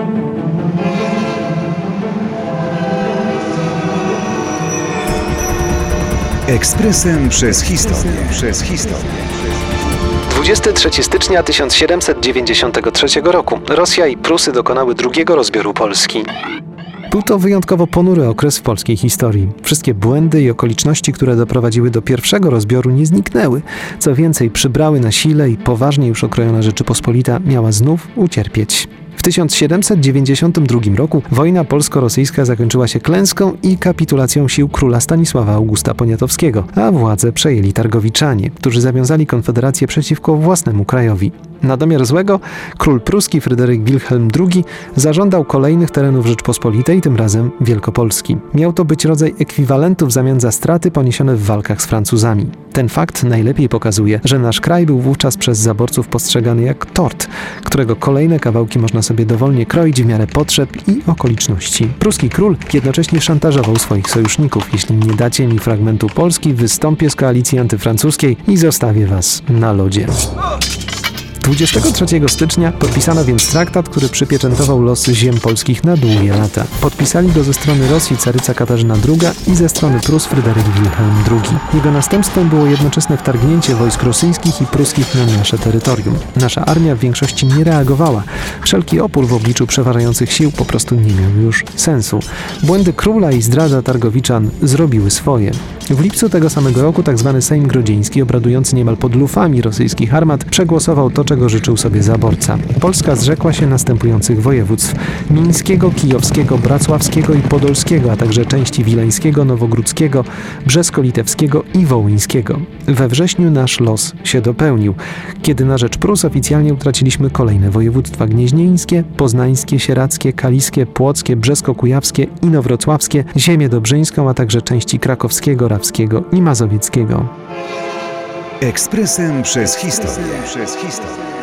Ekspresem przez historię. 23 stycznia 1793 roku Rosja i Prusy dokonały drugiego rozbioru Polski. Był to wyjątkowo ponury okres w polskiej historii. Wszystkie błędy i okoliczności, które doprowadziły do pierwszego rozbioru, nie zniknęły. Co więcej, przybrały na sile i poważnie już okrojona Rzeczypospolita miała znów ucierpieć. W 1792 roku wojna polsko-rosyjska zakończyła się klęską i kapitulacją sił króla Stanisława Augusta Poniatowskiego, a władzę przejęli Targowiczanie, którzy zawiązali konfederację przeciwko własnemu krajowi. Na domiar złego król pruski Fryderyk Wilhelm II zażądał kolejnych terenów Rzeczpospolitej, tym razem Wielkopolski. Miał to być rodzaj ekwiwalentu w zamian za straty poniesione w walkach z Francuzami. Ten fakt najlepiej pokazuje, że nasz kraj był wówczas przez zaborców postrzegany jak tort, którego kolejne kawałki można sobie dowolnie kroić w miarę potrzeb i okoliczności. Pruski król jednocześnie szantażował swoich sojuszników: jeśli nie dacie mi fragmentu Polski, wystąpię z koalicji antyfrancuskiej i zostawię was na lodzie. 23 stycznia podpisano więc traktat, który przypieczętował losy ziem polskich na długie lata. Podpisali go ze strony Rosji caryca Katarzyna II i ze strony Prus Fryderyk Wilhelm II. Jego następstwem było jednoczesne wtargnięcie wojsk rosyjskich i pruskich na nasze terytorium. Nasza armia w większości nie reagowała. Wszelki opór w obliczu przeważających sił po prostu nie miał już sensu. Błędy króla i zdrada Targowiczan zrobiły swoje. W lipcu tego samego roku tzw. Sejm Grodzieński, obradujący niemal pod lufami rosyjskich armat, przegłosował to, czego życzył sobie zaborca. Polska zrzekła się następujących województw: mińskiego, kijowskiego, bracławskiego i podolskiego, a także części wileńskiego, nowogródzkiego, brzesko-litewskiego i wołyńskiego. We wrześniu nasz los się dopełnił, kiedy na rzecz Prus oficjalnie utraciliśmy kolejne województwa: gnieźnieńskie, poznańskie, sieradzkie, kaliskie, płockie, brzesko-kujawskie, inowrocławskie, ziemię dobrzyńską, a także części krakowskiego, rawskiego i mazowieckiego. Ekspresem przez historię.